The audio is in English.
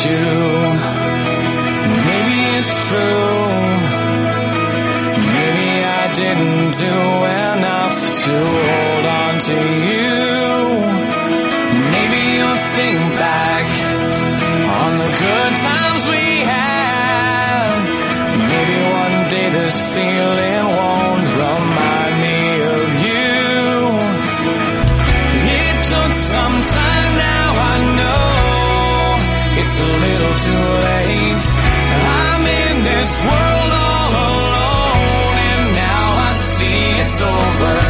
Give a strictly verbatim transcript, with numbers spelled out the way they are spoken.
do. Maybe it's true. Maybe I didn't do enough to hold on to you. Maybe you'll think back on the good times we had. Maybe one day this feeling won't remind me of you. It took some time, now I know it's a little too late. I'm in this world all alone, and now I see it's over.